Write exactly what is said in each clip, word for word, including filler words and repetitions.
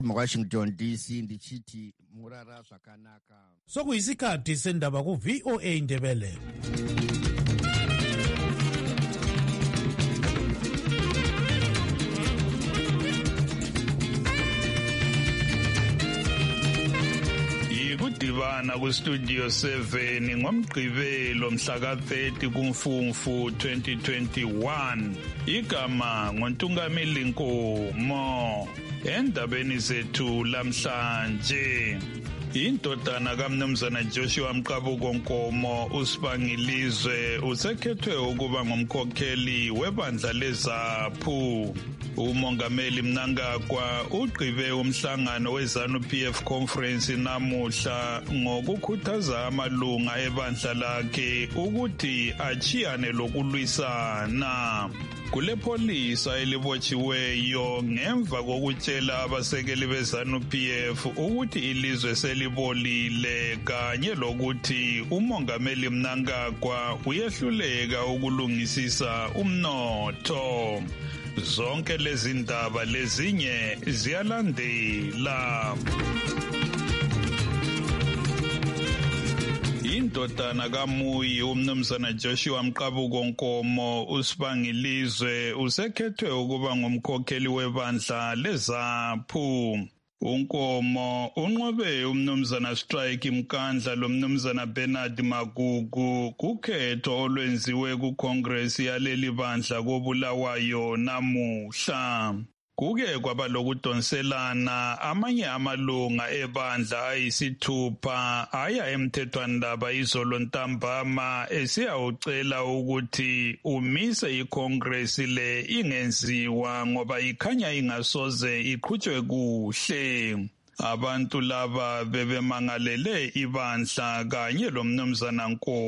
Washington D C ndichithi murara zvakanaka. Sokuyisikhathi sendaba ku V O A Ndebele. Ikudibana ku studio seven ngomgqibelo mhla ka thirty kuMfumfu twenty twenty-one. Igama ngoNtungamili Nkomo. Endabeni zethu lamhlanje, indodana kaMnumzana Joshua Mqabuko Nkomo uSibangilizwe usekhethwe ukuba ngumkhokheli webandla leZAPHU. Umongameli Mnangagwa ugqibe umhlangano weZANU-P F conference namuhla ngokukhuthaza amalunga ebandla lakhe ukuthi achiyane lokulwisana. Kule polisa elibotshiweyo ngemva kokutshela abasekeli beZANU-P F ukuthi ilizwe selibolile kanye lokuthi umongameli Mnangagwa uyehluleka ukulungisisa umnotho. Zonke lezi ndaba lezinye ziyalandela. Indodana kaMuyi uMnumzana Joshua Mqabuko Nkomo uSibangilizwe usekhethwe ukuba ngumkhokheli webandla leZAPHU. uNkomo unqobe uMnumzana Strike Mkandla loMnumzana Bernard Magugu kukhetho olwenziwe kuCongress yaleli bandla koBulawayo namuhla. Kuke kwaba lokudonselana amanye amalunga ebandla ayisithupha aya emthethwandaba izolo ntambama esiyawucela ukuthi umise iCongress le ingenziwa ngoba ikhanya ingasoze iqhutshwe kuhle. Abantu laba bebemangalele ibandla kanye loMnumzana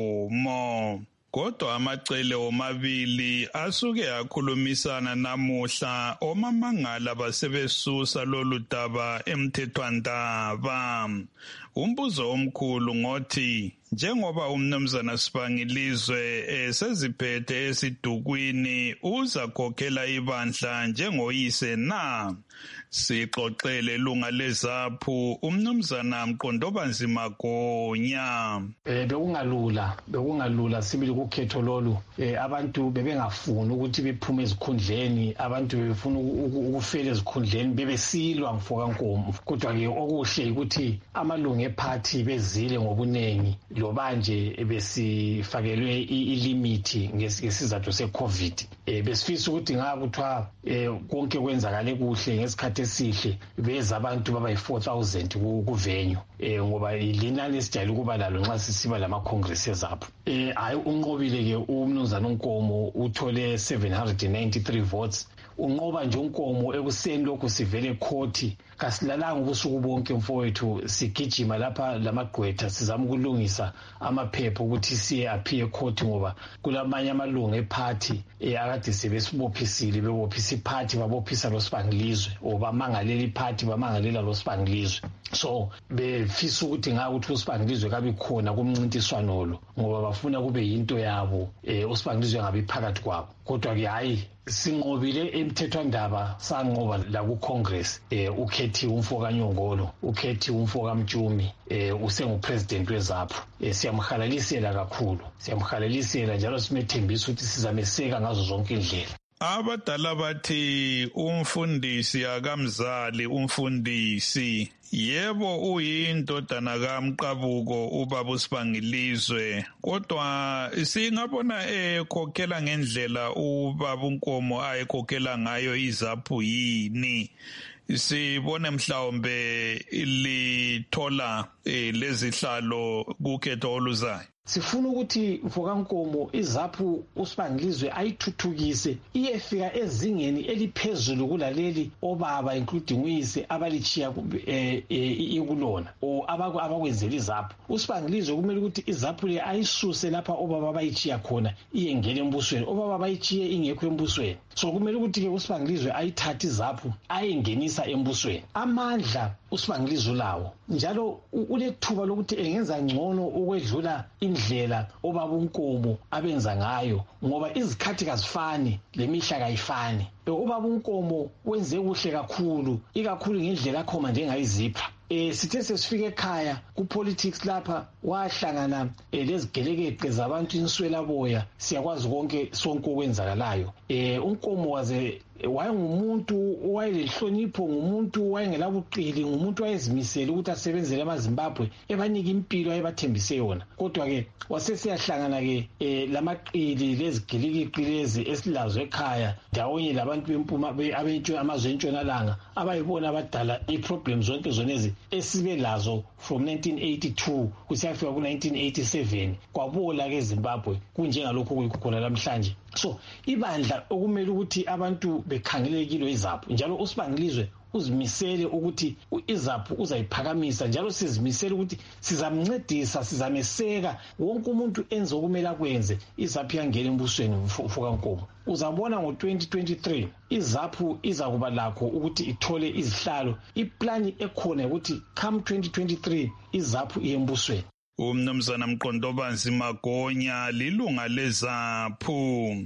Nkomo. Kodwa amacele omabili asuke akhulumisana namuhla omamangala basebesusa lolu daba emthethwandaba. Umbuzo omkhulu ngothi njengoba uMnumzana Sibangilizwe eseziphethe esidukwini uzakhokhela ibandla njengoyise na. Sixoxele lunga leZAPHU uMnumzana Mqondobanzi Magonya. Eh bekungalula bekungalula sibili kukhetho lolu eh abantu bebengafuni ukuthi bephume ezikhundleni, abantu bebefuna ukufela ezikhundleni bebesilwa mfoka Nkomo. Kodwa ke okuhle ukuthi amalunga eparty bezile ngobunengi lobanje besifakelwe ilimiti ngesizathu seCovid. Eh besifisa ukuthi ngakuthwa eh konke kwenzakale kuhle ngesikhathi esihle beza abantu baba yi-four thousand kuvenue eh ngoba ilinani esijayele ukuba lalo nxa sisiba lama congress eZAPHU. Eh hayi unqobile ke uMnumzana Nkomo uthole seven hundred ninety-three votes. Unqoba nje uNkomo ekuseni lokho sivele court kasilalanga ubusuku bonke mfowethu sigijima lapha lamagqwetha sizama ukulungisa amaphepha ukuthi siye appear court ngoba kulamanye amalunga eparty akade sebesibophisile bebophisa iparty babophisa lo Sibangilizwe obamangalela iparty bamangalela lo Sibangilizwe. So befisa ukuthi ngakuthi uSibangilizwe kabi khona kumncintiswano lo ngoba bafuna kube yinto yabo eh uSibangilizwe ngabe phakathi kwabo. Kodwa ke hayi sinqobile emthethwandaba sanqoba la ku Congress eh ukhethi umfoka Nyongolo ukhethi umfoka Mtshumi eh usengupresident weZAPHU. Eh siyamhalalisela kakhulu siyamhalalisela njalo simethembisa ukuthi sizameseka ngazo zonke indlela. Abadala bathi umfundisi akamzali umfundisi. Yebo uyindodana kaMqabuko ubaba uSibangilizwe, kodwa singabona ekhokhela ngendlela ubaba uNkomo ayekhokhela ngayo iZAPHU yini. Sibone mhlawumbe lithola lezihlalo kukhetho oluzayo. Sifuna ukuthi mfoka Nkomo iZAPHU uSibangilizwe ayithuthukise iyefika ezingeni eliphezulu kulaleli obaba including uyise abalichiya ikulona o abakwenzela iZAPHU. uSibangilizwe kumele ukuthi iZAPHU le ayisuse lapha obaba bayichiya khona iyengena embusweni, obaba bayichiye ingekho embusweni. So kumele ukuthi ke uSibangilizwe ayithathe iZAPHU ayengenisa embusweni. Amandla uSibangilizwe ulawo njalo ulethuba lokuthi engenza ngcono ukwedlula indlela obaba uNkomo abenza ngayo ngoba izikhathi kazifani lemihla kayifani. Ubaba uNkomo wenze kuhle kakhulu ikakhulu ngendlela akhoma njengayizipha. Eh sithe sesifike ekhaya ku politics lapha wahlangana lezigelekeqe zabantu inswela boya siyakwazi konke sonke okwenzakalayo. Eh uNkomo waze wayengumuntu owayelehlonipho ngumuntu wayengelabuqili ngumuntu wayezimisela ukuthi asebenzele amaZimbabwe ebanika impilo ayebathembise yona. Kodwa ke wasesiyahlangana ke lamaqili lezigilikiki lezi esilazo ekhaya ndawonye labantu bempuma abentshona amazwe entshonalanga abayibona abadala iproblem zonke zonezi esibe lazo from nineteen eighty-two kusiyafika ku nineteen eighty-seven kwabola ke eZimbabwe kunjengalokho kuyikhona namhlanje. So ibandla okumele ukuthi abantu bekhangelekile iZAPU njalo uSibangilizwe uzimisele ukuthi iZAPU uzayiphakamisa njalo sizimisele ukuthi sizamncedisa sizameseka wonke umuntu enze okumele akwenze iZAPU yangena embusweni mfuka Nkomo. Uzabona ngo twenty twenty-three iZAPU izakuba lakho ukuthi ithole izihlalo. Iplani ekhona ukuthi come twenty twenty-three iZAPU iyembusweni. Umnumzana Mqondobanzi Magonya lilunga leZAPU.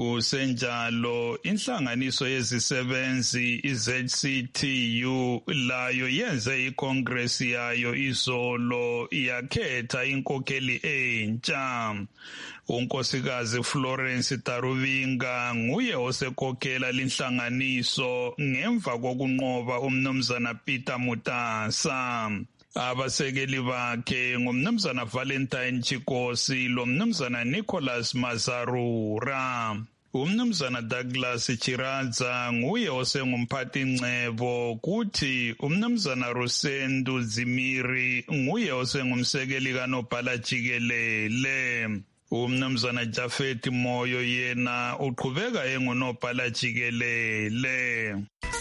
Kusenjalo inhlanganiso yezisebenzi iZ C T U layo yenze iCongress yayo izolo yakhetha inkokheli entsha. Unkosikazi Florence Taruvinga nguye osekhokhela linhlanganiso ngemva kokunqoba umnumzana Peter Mutasa. Abasekeli bakhe ngumnumzana Valentine Chikosi lo mnumzana Nicholas Mazarura. Umnumzana Douglas Chiradza nguye osengumphathi ncebo kuthi umnumzana Rusendu Zimiri nguye osengumsekeli kaNobhala Jikelele. Umnumzana Jafet Moyo yena uqhubeka engunobhala Jikelele.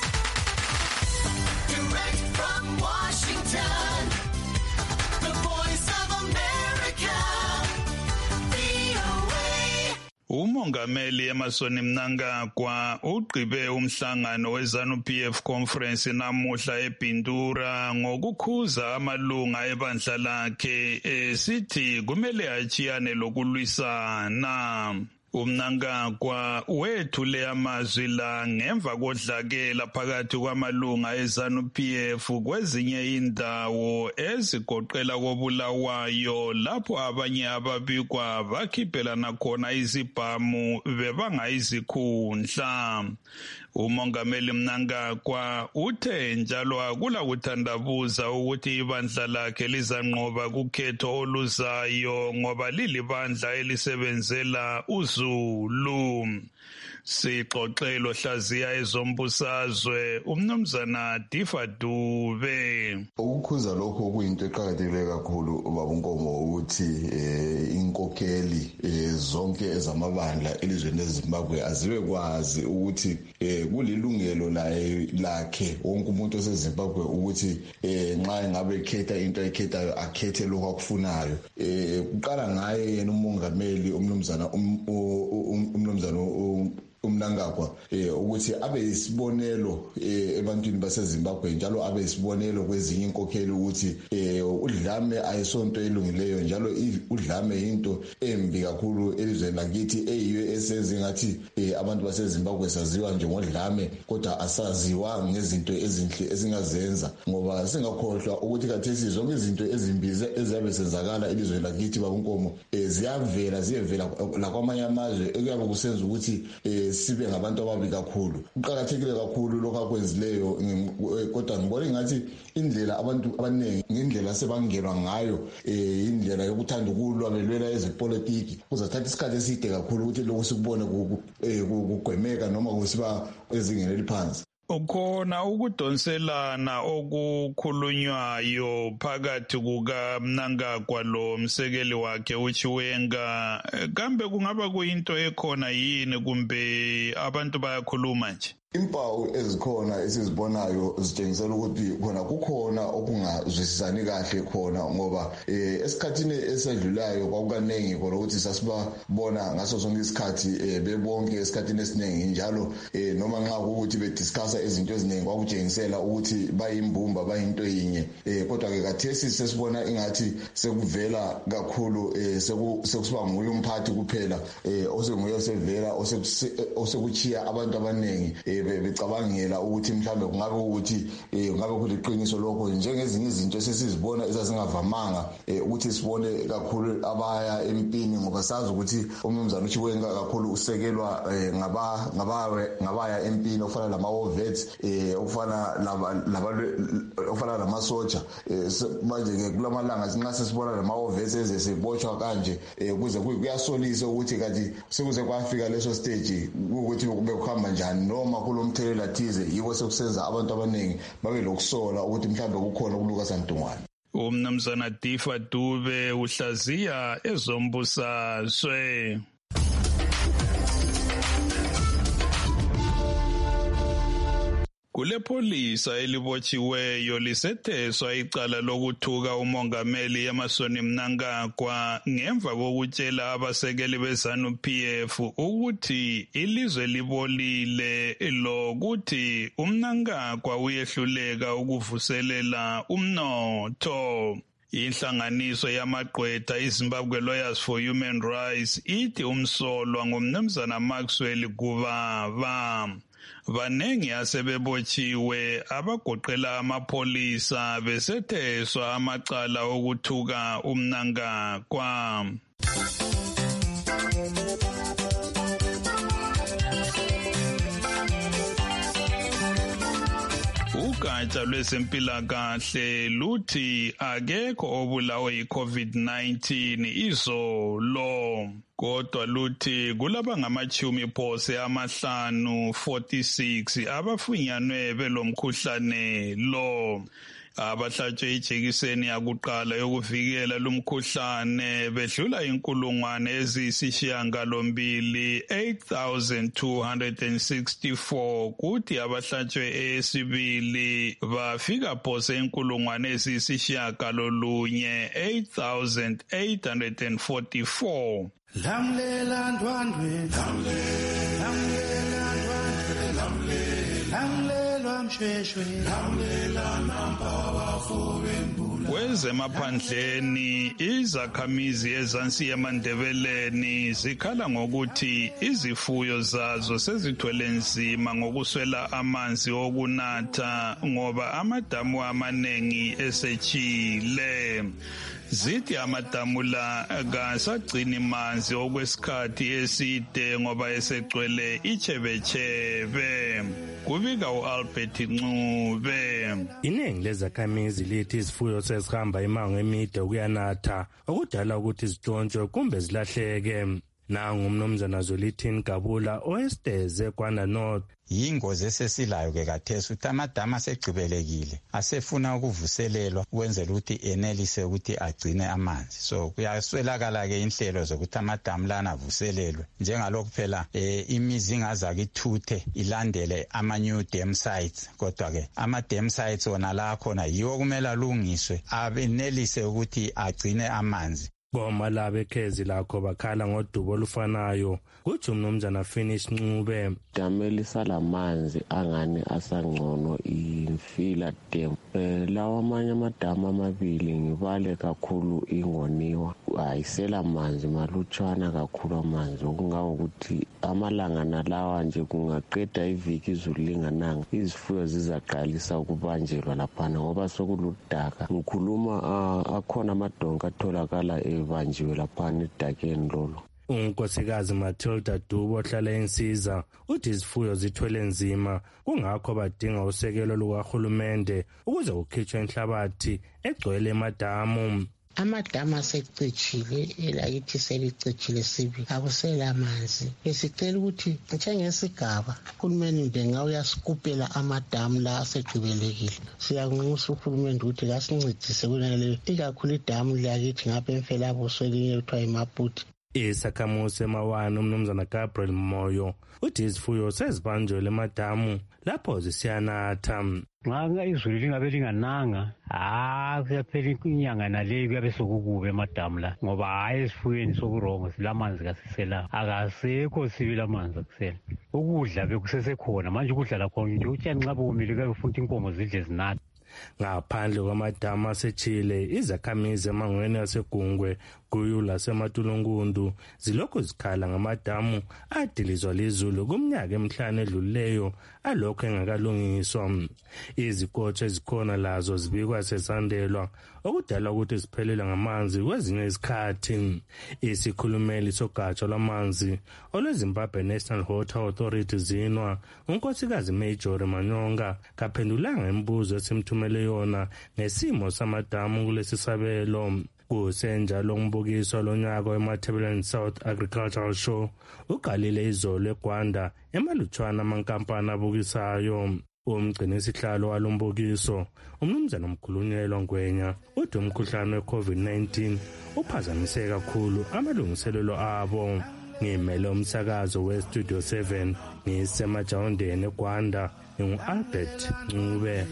Umongameli Emerson Mnangagwa ugqibe umhlangano weZANU P F conference namuhla eBindura ngokukhuza amalunga ebandla lakhe esithi kumele achiyane lokulwisana. Umnangagwa wethule amazwi la ngemva kodlakela phakathi kwamalunga eZANU P F kwezinye indawo ezigoqela koBulawayo lapho abanye ababikwa bakhiphelana khona izibhamu bebanga izikhundla. Umongameli Mnangagwa uthe njalo akula kuthandabuza ukuthi ibandla lakhe lizanqoba kukhetho oluzayo ngoba lilibandla elisebenzela uZulu. Sixoxelo hlaziya ezombusazwe umnumzana Difa Dube. Ukukhuza lokho kuyinto eqhakathekile kakhulu ubaba uNkomo ukuthi inkokheli zonke ezamabandla elizweni leZimbabwe azibe kwazi ukuthi kulilungelo lakhe wonke umuntu oseZimbabwe ukuthi nxa ngabe ekhetha into ayikhethayo akhethe lokho akufunayo. Uqala ngaye yena umongameli umnumzana umnumzana uMnangagwa eh ukuthi abe isibonelo ebantwini baseZimbabwe njalo abe isibonelo kwezinye inkokheli ukuthi eh udlame ayisonto elungileyo njalo udlame into embi kakhulu elizweni lakithi eyiyo esenze ngathi abantu baseZimbabwe saziwa njengodlame kodwa asaziwa ngezinto ezinhle esingazenza ngoba singakhohlwa ukuthi kathesi zonke izinto ezimbize eziyabe senzakala elizweni lakithi babuNkomo ziyavela ziyevela la kwamanye amazwe ekuyabe kusenza ukuthi sibe ngabantu ababi kakhulu. Uqhakathekile kakhulu lokho akwenzileyo kodwa ngibona ngathi indlela abantu abaningi ngendlela sebangelwa ngayo eh indlela yokuthanda ukulwa belwela ezepolitiki kuzathatha isikhathi eside kakhulu ukuthi lokho sikubone kugwemeka noma kusiba ezingeni eliphansi. Ukhona ukudonselana okukhulunywayo phakathi kukaMnangagwa lo msekeli wakhe uChiwenga kambe kungaba kuyinto ekhona yini kumbe abantu bayakhuluma nje? Impawu ezikhona esizibonayo zitshengisela ukuthi khona kukhona okungazwisisani kahle khona ngoba eh, esikhathini esedlulayo kwakukaningi khona ukuthi sasibabona ngaso sonke isikhathi eh, bebonke esikhathini esiningi njalo eh, noma nxa ukuthi bediscussa izinto eziningi kwakutshengisela ukuthi bayimbumba bayinto yinye eh, kodwa ke kathesi sesibona ingathi sekuvela kakhulu eh, sekusiba nguye umphathi kuphela eh, osenguye sevela osekuchiya abantu abaningi eh, becabangela ukuthi mhlambe kungabe ukuthi ngabe kuliqiniso lokho njengezinye izinto esizibona esasingavamanga ukuthi sibone kakhulu abaya empini ngoba sazi ukuthi umnumzana uChiwenga kakhulu usekelwa ngaba ngabawe ngabaya empini ofana lama-ovets ofana laba ofana lamasoja manje ke kulamalanga sinxa sesibona lama-ovets eze sibotshwa kanje kuze kuyasolisa ukuthi kanti sekuze kwafika leso stage ukuthi kube kuhamba njani noma kulomthelela thize yiko sekusenza abantu abaningi babe lokusola ukuthi mhlambe kukhona ukuluka santungwane. Umnumzana Difa Dube uhlaziya ezombusazwe. Kule polisa elibotshiweyo lisetheswa icala lokuthuka umongameli Emmerson Mnangagwa ngemva kokutshela abasekeli beZANU P F ukuthi ilizwe libolile lokuthi uMnangagwa uyehluleka ukuvuselela umnotho. Inhlanganiso yamagqwetha iZimbabwe Lawyers for Human Rights ithi umsolwa ngumnumzana Maxwell Guvava. Vanengi asebebotshiwe abagoqela amapolisa besetheswa amacala okuthuka uMnangagwa. Ugatsha lwezempilakahle luthi akekho obulawe yi-COVID nineteen izolo. Kodwa luthi kulaba ngamachumi phose amahlanu forty-six abafunyanwe belomkhuhlane lo. Abahlatshwe ijekiseni yakuqala yokuvikela lumkhuhlane bedlula inkulungwane eziyisishiyagalombili eight thousand two hundred sixty-four kuthi abahlatshwe eyesibili bafika phose inkulungwane eziyisishiyagalolunye eight thousand eight hundred forty-four. Lamlela ndwandwe lamlela ndwandwe lamlela mshweshwe lamlela namba bafowembula. Kwezemaphandleni izakhamizi ezansi yemandebeleni zikhala ngokuthi izifuyo zazo sezithwele nzima ngokuswela amanzi okunatha ngoba amadamu amanengi esetshile. Zithi amadamu la kasagcini manzi okwesikhathi eside ngoba esegcwele ichebechebe. Kubika uAlbert Ncube. Iningi lezakhamizi lithi izifuyo sezihamba imango emide ukuyanatha okudala ukuthi zitshontshwe kumbe zilahleke. Nangu umnumzana Zwelithini Gabula oesteze kwana North. Yingozi esesilayo ke kathesi ukuthi amadama asegcibelekile asefuna ukuvuselelwa ukwenzela ukuthi enelise ukuthi agcine amanzi. So kuyaswelakala ke inhlelo zokuthi amadamu lana avuselelwe njengalokhu phela eh, imizi ingaza kithuthe ilandele ama new dam sites, kodwa ke ama dam sites ona la khona yiwo kumele alungiswe abenelise ukuthi agcine amanzi. Boma labe khezi lakho bakhala ngodubo olufanayo kuthi umnumzana Finish Ncube. Dameli salamanzi angani asangcono iFila Dam. Eh lawa amanye amadamu amabili ngibale kakhulu ingoniwa ayisela manzi malutshwana kakhulu amanzi okungawo ukuthi amalanga nalawa nje kungaqeda iviki izulu lingananga izifuyo zizaqalisa ukubanjelwa laphana ngoba sokuludaka. Ngikhuluma uh, akhona amadonka atholakala ebanjiwe laphana edakeni lolo. Unkosikazi Matilda Dubo ohlala eNsiza uthi izifuyo zithwele nzima kungakho badinga usekelo lukahulumende ukuze kukhitshwe inhlabathi egcwele emadamu. Amadamu asecitshile elakithi selicitshile sibi akusela amanzi. Besicela ukuthi njengesigaba uhulumeni ndenga uyasikupela amadamu la asegcibelekile. Siyanxusa uhulumeni ukuthi kasincedise kunale ikakhulu idamu lakithi ngapha eMfelabusweni ekuthiwa iMaputi. Isakhamuzi emawani umnumzana Gabriel Moyo uthi izifuyo sezibanjwe lemadamu lapho zisiyanatha. Nxa izulu lingabe lingananga ah kuyaphela inyanga naleyo kuyabe sokukube emadamu la ngoba hayi esifuyweni sokurongo silamanzi kasisela akasekho sibila amanzi akusela ukudla bekusesekhona manje ukudla lakho nje utshani nxa bomile kuyabe futhi inkomo zidle zinatha. Ngaphandle kwamadamu asechile izakhamizi emangweni yasegungwe kuyu lasematulungundu zilokhu zikhala ngamadamu adilizwa lizulu kumnyaka emihlanu edlulileyo alokho engakalungiswa. Izikotsho ezikhona lazo zibikwa sesandelwa okudala ukuthi ziphelelwe ngamanzi kwezinye izikhathi. Isikhulumeli sogatsha lwamanzi olweZimbabwe National Water Authority zinwa unkosikazi Major Manyonga kaphendulanga imibuzo esimthumele yona ngesimo samadamu kulesi sabelo. Kusenjalo umbukiso lonyaka weMatabeleland South Agricultural Show uqalile izolo eGwanda emalutshwana amankampani abukisayo. Umgcinisihlalo walombukiso umnumzana omkhulunyelwa Ngwenya uthi umkhuhlane we-COVID nineteen uphazamise kakhulu amalungiselelo abo. Ngimele umsakazo we-Studio seven ngisemajawundeni eGwanda ngingu-Albert Ncube.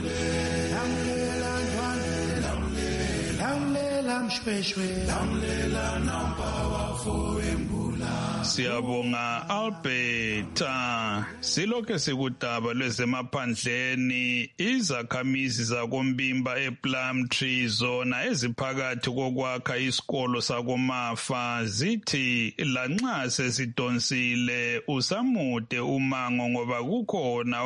Siyabonga Alberta. Siloke sikudaba lwezemaphandleni izakhamizi zakombimba ePlumtree zona eziphakathi kokwakha isikolo sakoMafa zithi lanxa sesidonsile usamude umango ngoba kukhona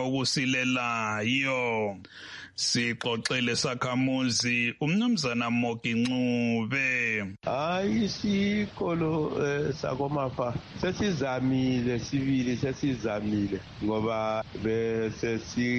okusilelayo. Sixoxele sakhamuzi umnumzana Moki Ncube. Hayi isikolo sakoMafa sesizamile sibili sesizamile ngoba bese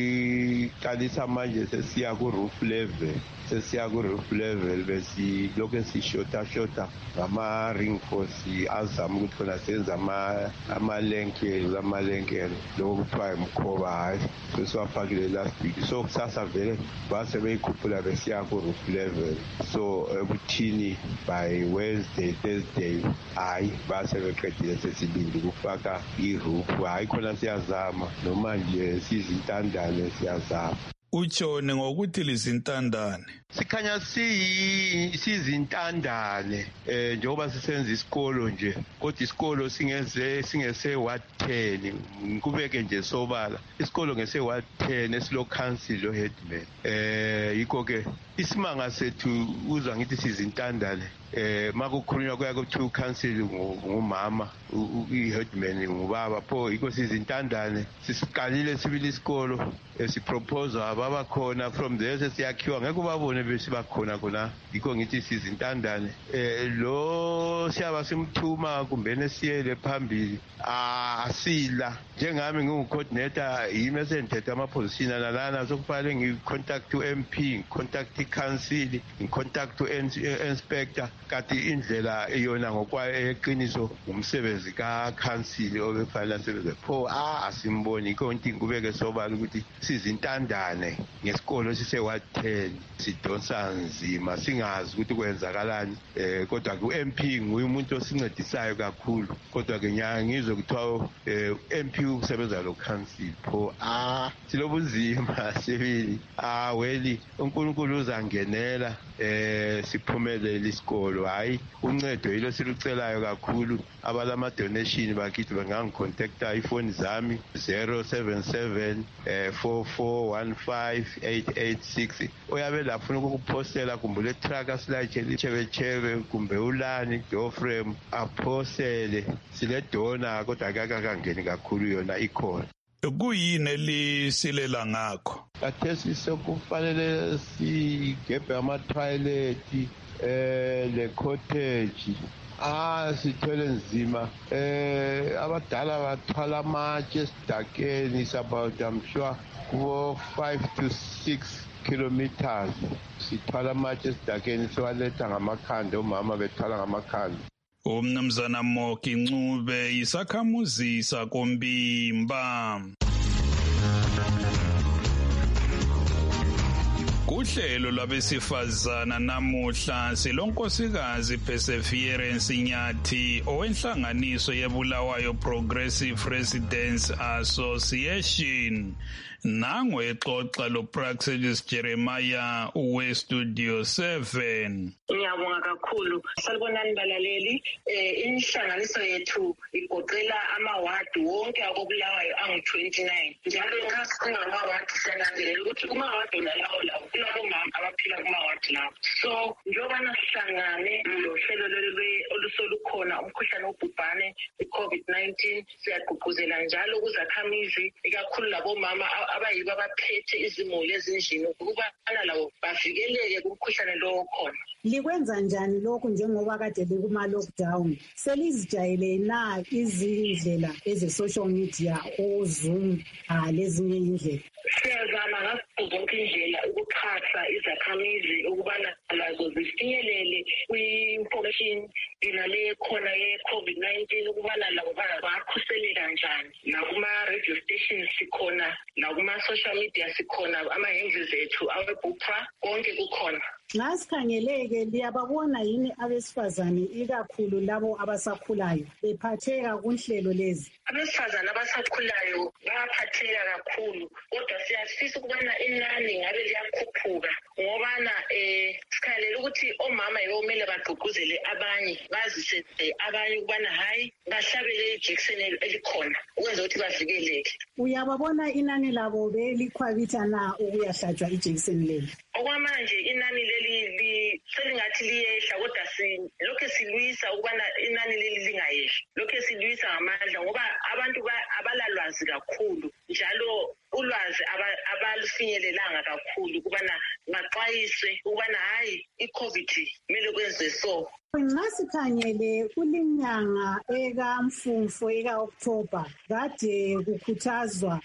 siqalisa manje sesiya ku roof level sesiya ku roof level bese lokho sishota shota ngama reinforce azama ukuthi khona senza ama amalenke amalenke lokho kuthiwa imkhoba hayi sesiwafakile last week so kusasa vele base beyikhuphula besiya ku roof level so ebuthini by Wednesday Thursday hayi base beqedile sesibindi kufaka i-roof hayi khona siyazama noma nje sizintandane siyazama. Utshone ngokuthi lizintandane. Sikhanya si sizintandane eh njengoba sisenza isikolo nje kodwa isikolo singeze singese ward ten ngikubeke nje sobala isikolo ngese ward ten esilo council lo headman eh yikho ke isimanga sethu uzwa ngithi sizintandane eh makukhulunywa kuya ku two council ngumama i-headman ngubaba pho yikho sizintandane sisiqalile sibili isikolo esipropose ababa khona from there sesiyakhiwa ngeke babone bese bakhona khona yikho ngithi sizintandane eh lo siyaba simthuma kumbene siyele phambili asila njengami ngingu-coordinator yimi esenthethe ama-position nalana sokufanele ngi-contact u-M P ngi-contact i-council ngi-contact u-inspector kanti indlela eyona ngokwayo eqiniso umsebenzi ka-council obefanele asebenze pho ah asimboni yikho ngithi ngikubeke sobala ukuthi sizintandane ngesikolo sise-ward ten sidonsa nzima singazi ukuthi kwenzakalani eh kodwa ku-M P nguye umuntu osincedisayo kakhulu kodwa ke ngizwe kuthiwa M P ukusebenza lo council pho ah silobunzima sibili ah weli uNkulunkulu uzangenela eh siphumelele isikolo hayi uncedo yilo silucelayo kakhulu abalama donation bakithi bangangicontacta ifoni zami zero seven seven four four one five eight eight six oyabe lafuna ukupostela kumbe le truck asilayitshe lichebechebe kumbe ulani door frame aphostele sile dona kodwa akakangeni kakhulu yona ikhona. Kuyini elisilela ngakho? Kathesi sokufanele sigebhe ama-toilet eh le cottage ah sithwele nzima eh abadala bathwala amatshe esidakeni is about I'm sure kubo five to six kilometers sithwala amatshe esidakeni siwaletha ngamakhanda omama bethwala ngamakhanda. Umnumzana Moki Ncube isakhamuzi sakombimba. kuhlelo lwabesifazana namuhla silonkosikazi Perseverance Nyathi owenhlanganiso yeBulawayo Progressive Residents Association. Nango exoxa lo Praxedis Jeremiah uwe Studio seven. Ngiyabonga kakhulu. Salibonani balaleli, eh inhlanganiso yethu igoqela amawadi wonke akobulawayo angu twenty-nine. Njalo ngasicinga amawadi senangelela ukuthi kumawadi nalawo lawo kulabomama abaphila kumawadi lawo. So njengoba nasihlangane lo hlelo lolwe olusolukhona umkhuhlane wobhubhane i-COVID nineteen, siyagqugquzela njalo kuzakhamizi ikakhulu labomama abayibo abaphethe izimuli ezindlini ukuba labo bavikeleke kumkhuhlane lo okhona. Likwenza njani lokho njengoba kade bekuma lockdown? Selizijayele na izindlela eze social media o Zoom ah lezinye indlela? Siyazama ngazo zonke indlela ukuxhasa izakhamizi ukubana lazo zifinyelele kwi-information inale khona ye-COVID nineteen ukubana labo bakhuseleka kanjani. Nakuma-radio stations sikhona, nakuma-social media sikhona, ama-handles ethu awe-Bupra konke kukhona. Ngasikhangeleke liyababona yini abesifazane ikakhulu labo abasakhulayo bephatheka kunhlelo lezi? Abesifazane abasakhulayo bayaphatheka kakhulu, kodwa siyafisa ukubana inani ngabe liyakhuphuka ngobana eh sikhalela ukuthi omama yomele bagqugquzele abanye bazise abanye ukubana hayi bahlabele ijekiseni elikhona ukwenza ukuthi bavikeleke. Uyababona inani labo belikhwabitha na ukuyahlatshwa ijekiseni leli? Okwamanje inani leli selingathi liyehla, kodwa si lokho silwisa ukubana inani leli lingayehla. Lokho silwisa ngamandla ngoba abantu abalalwazi kakhulu, njalo ulwazi abalufinyelelanga kakhulu ukubana baxwayiswe ukubana hayi i-COVID kumele kwenziwe so. Nxa sikhangele kulinyanga ekaMfumfu eka-October kade kukhuthazwa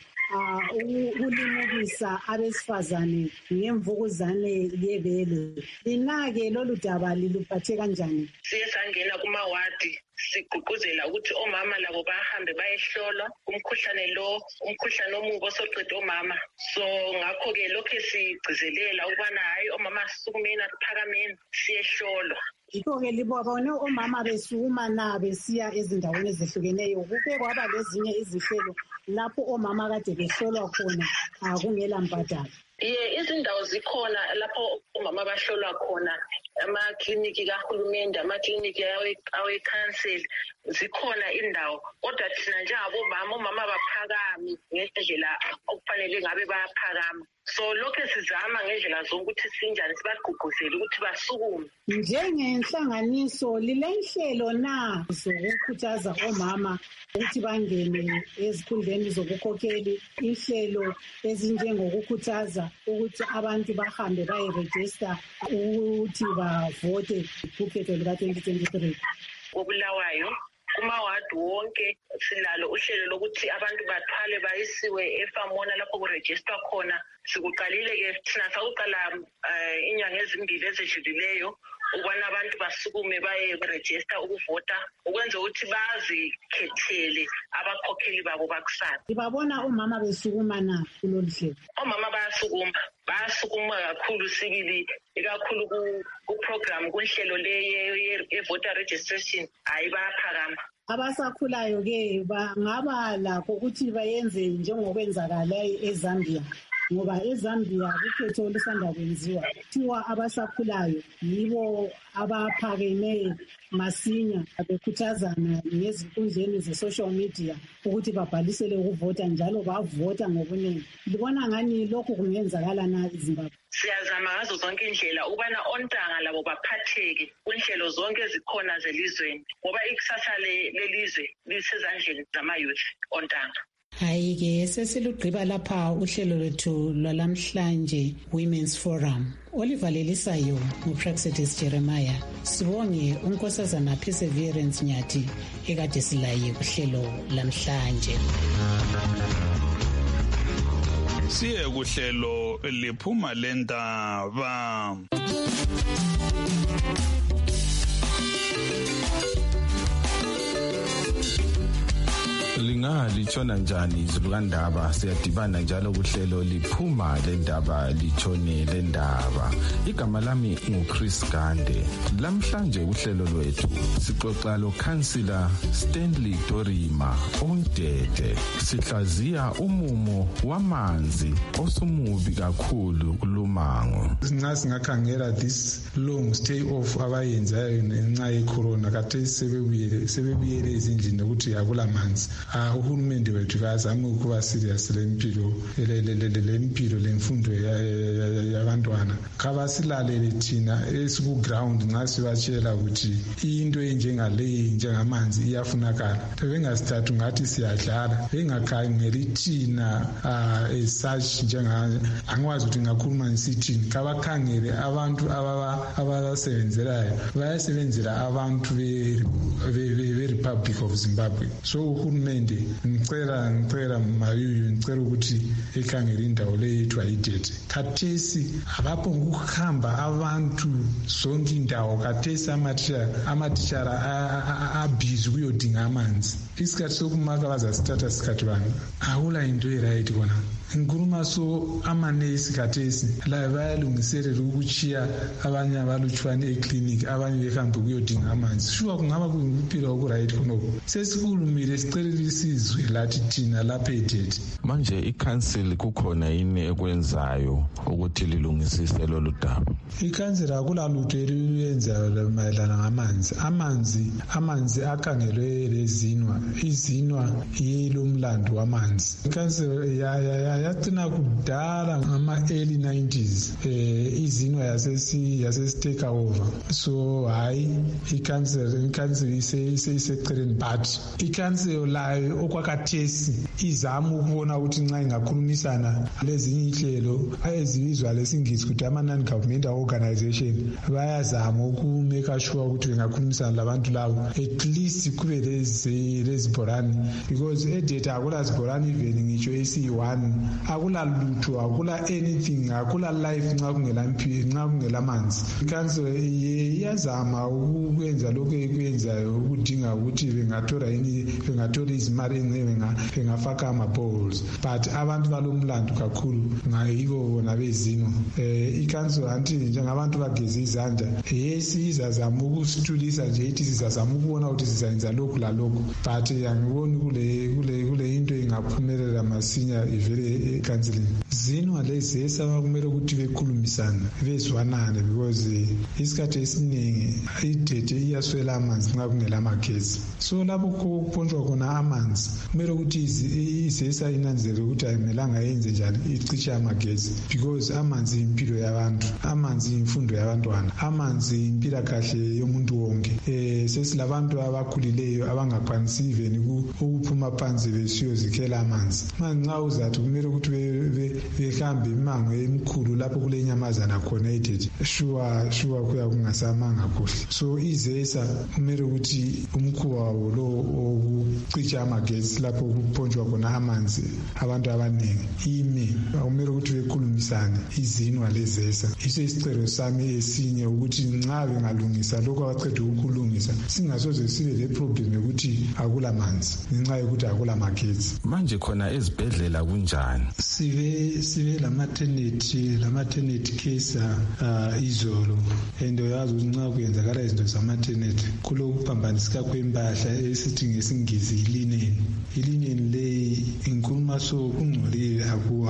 ukulimukisa abesifazane ngemvukuzane yebele. Lina-ke lolu daba liluphathe kanjani? Siye sangena kumawadi sigqugquzela ukuthi omama labo bahambe bayehlolwa umkhuhlane lo, umkhuhlane omubi osoqeda omama. So ngakho-ke lokho sigcizelela ukubana hayi omama sukumeni aphakameni siyehlolwa. Yikho-ke libabone omama besukuma na besiya ezindaweni ezehlukeneyo. Kuke kwaba lezinye izihlelo lapho omama kade behlolwa khona akungela mbadalo. Ye izindawo zikhona lapho omama bahlolwa khona, amakliniki kahulumende, amakliniki awe-council, zikhona indawo. Kodwa thina njengabomama, omama baphakami ngendlela okufanele ngabe bayaphakama. So lokho sizama ngendlela zonke ukuthi sinjani sibagqugquzele ukuthi basukume. Njengenhlanganiso lilenhlelo na zokukhuthaza omama ukuthi bangene ezikhundleni zobukhokheli, inhlelo ezinjengokukhuthaza ukuthi abantu bahambe bayeregister ukuthi bavote kukhetho luka twenty twenty-three? Kobulawayo kumawadi wonke silalo uhlelo lokuthi abantu bathwale bayisiwe efamona lapho kurejistwa khona. Sikuqalile-ke thina sakuqala inyanga ezimbili ezedlulileyo ukubana abantu basukume baye kurejista ukuvota ukwenza ukuthi bazikhethele abakhokheli babo bakusasa. Ibabona omama besukuma na kulolu hlelo? Omama bayasukuma, bayasukuma kakhulu sibili, ikakhulu ku-program kunhlelo le ye-voter registration, hayi bayaphakama. Abasakhulayo-ke bangaba lakho ukuthi bayenze njengokwenzakalayo eZambia, ngoba eZambia ukhetho olusanda kwenziwa kuthiwa abasakhulayo yibo abaphakeme masinya bekhuthazana ngezinkundleni ze-social media ukuthi babhalisele ukuvota njalo bavota ngobuningi. Libona ngani lokhu kungenzakala na eZimbabwe? Siyazama ngazo zonke indlela ukubana ontanga labo baphatheke kunhlelo zonke ezikhona zelizweni ngoba ikusasa lelizwe lisezandleni zama-youth ontanga. Hayi-ke sesilugqiba lapha uhlelo lwethu lwalamhlanje Women's Forum. Olivalelisayo nguPraxedis Jeremiah. Sibonge unkosazana Perseverance Nyathi ekade silaye kuhlelo lamhlanje. Siye kuhlelo liphuma lendaba. Lingali litshona njani izulu kandaba? Siyadibana njalo kuhlelo liphuma lendaba litshone lendaba. Igama lami nguChris Gande. Lamhlanje uhlelo lwethu sixoxa lo Councillor Stanley Dorima Ontete. Sihlaziya umumo wamanzi osumubi kakhulu kulumango. Nxa singakhangela this long stay off abayenzayo ngenxa ye corona kade sebebuyele sebebuyele ezindlini ukuthi akula manzi. Ah uhulumende wethu kazama ukuba serious lempilo lempilo lemfundo yabantwana. Kabasilalele thina esiku ground nxa sibatshela ukuthi into enjengale njengamanzi iyafunakala. Bengasithathu ngathi siyadlala bengakhangeli thina as such njenga angwazi ukuthi ngakhuluma ngisithini. Kabakhangele abantu ababa abasebenzelayo bayasebenzela abantu be Republic of Zimbabwe. So uhulumende ngicela ngicela mayuyu ngicela ukuthi ekhangele indawo leyethu ayidethe. Khathesi abapho ukuhamba abantu zonke indawo khathesi amathiya amatishara abhizi kuyodinga amanzi. Isikhathi sokumaka bazasithatha isikhathi bani akula into eright kona. Ngikhuluma so amanesi khathesi la bayalungiselela ukuchiya abanye abalutshwane eclinic abanye behambe kuyodinga amanzi. Shuwa kungaba kuyimpilo okuright khonoko. Sesikhulumile sicelile isizwe lathi thina lapha eDethi. Manje iCouncil kukhona yini ekwenzayo ukuthi lilungisise lolu daba? iCouncil akula lutho eliyenzayo mayelana ngamanzi. Amanzi amanzi akhangelwe lezinwa izinwa yilo mlando wamanzi. iCouncil ya ya yathina kudala ngama early nineties eh izinwa yasesi yasesi take over. So hayi iCouncil iCouncil ise iseceleni but iCouncil layo okwakathesi izama ukubona ukuthi nxa ingakhulumisana lezinye inhlelo ezibizwa lesingisi ukuthi ama non governmental organization bayazama ukumeka sure ukuthi bengakhulumisana labantu labo at least kube lezi lezibhorani because eDethi akula zibhorani even ngisho esi one akula lutho akula anything akula life nxa kungela impilo nxa kungela manzi. iCouncil iyazama ukwenza lokho ekwenzayo ukudinga ukuthi bengathola yini bengathola izimali encenga bengafaka ama balls but abantu balomlando kakhulu ngayiko bona bezimo. eh iCouncil anti njengabantu bagezi izandla yesizazama ukusithulisa nje ithi sizazama ukubona ukuthi sizayenza lokhu la lokhu but angiboni kule kule kule into ingaphumelela masinya ivele eCouncil. Zinwa lezi esaba kumele ukuthi bekhulumisana bezwanane because isikhathi esiningi iDethi iyaswela amanzi nxa kungela amagezi. So lapho kuponjwa khona amanzi kumele ukuthi izesa inanzele ukuthi ayimelanga yenze njani icishe amagezi because amanzi impilo yabantu, amanzi imfundo yabantwana, amanzi impila kahle yomuntu wonke. Eh sesilabantu abakhulileyo abangakwanisi even ukuphuma phansi besiyozikela amanzi. Manje nxa uzathi kumele ukuthi behambe imango emikhulu lapho kule nyamazana khona eDethi shuwa shuwa kuya kungasamanga kuhle. So izesa kumele ukuthi umkhuba wawo lo okucisha amagezi lapho kuponjwa khona amanzi abantu abaningi ime kumele ukuthi bekhulumisane izinwa lezesa. Iso isicelo sami esinye ukuthi nxa bengalungisa lokho abaqeda ukulungisa singasoze sibe le problem yokuthi akula manzi ngenxa yokuthi akula magezi. Manje khona ezibhedlela kunjani? Sive sive la maternity la maternity case uh, izolo endo yazi nxa kuyenzakala izinto zamaternity kulokuphambaniseka kwempahla esithi ngesingisi ilineni ilineni le inkuluma so kungcolile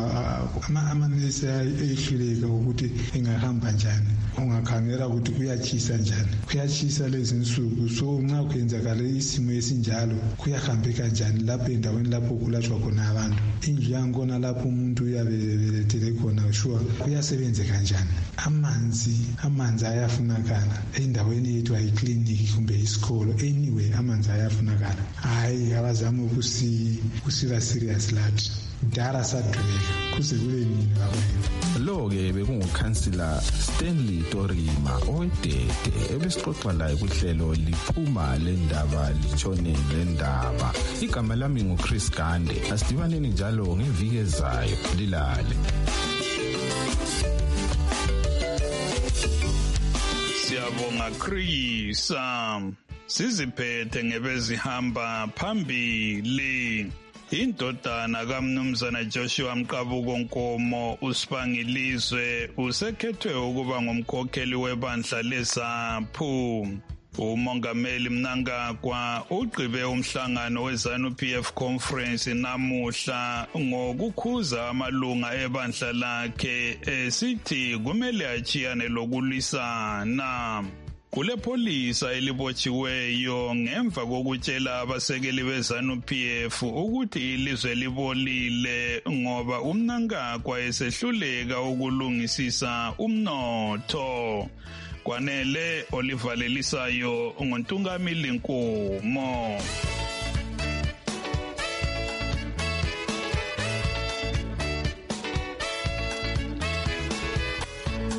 ama amanesi ehluleka ukuthi engahamba njani ungakhangela ukuthi kuyachisa njani kuyachisa lezi insuku. So nxa kuyenzakala isimo esinjalo kuyahambeka njani lapho endaweni lapho kulatshwa khona abantu indlu yangona lapho umuntu uyabelethele khona sure kuyasebenza kanjani. Amanzi amanzi ayafunakala endaweni yethu ayiclinic kumbe isikolo anyway amanzi ayafunakala. Hayi abazama ukusi kusira serious lathi dara sadreka kuze kule nini bakwena. Lo ke bekunguCouncillor Stanley Dorima oweDethi ebesixoxa laye kuhlelo liphuma lendaba litshone lendaba. Igama lami nguChris Gande. Asidibaneni njalo ngeviki ezayo lilale. Siyabonga Chris. Siziphethe ngebezihamba phambili. Indodana kaMnumzana Joshua Mqabuko Nkomo uSibangilizwe usekhethwe ukuba ngumkhokheli webandla leZAPHU. Umongameli Mnangagwa ugqibe umhlangano weZANU P F conference namuhla ngokukhuza amalunga ebandla lakhe esithi kumele achiyane lokulwisana. Kule pholisa elibotshiweyo ngemva kokutshela abasekeli beZANU P F ukuthi ilizwe libolile ngoba uMnangagwa esehluleka ukulungisisa umnotho. Kwanele Oliver Lelisayo ngoNtungamili Nkomo.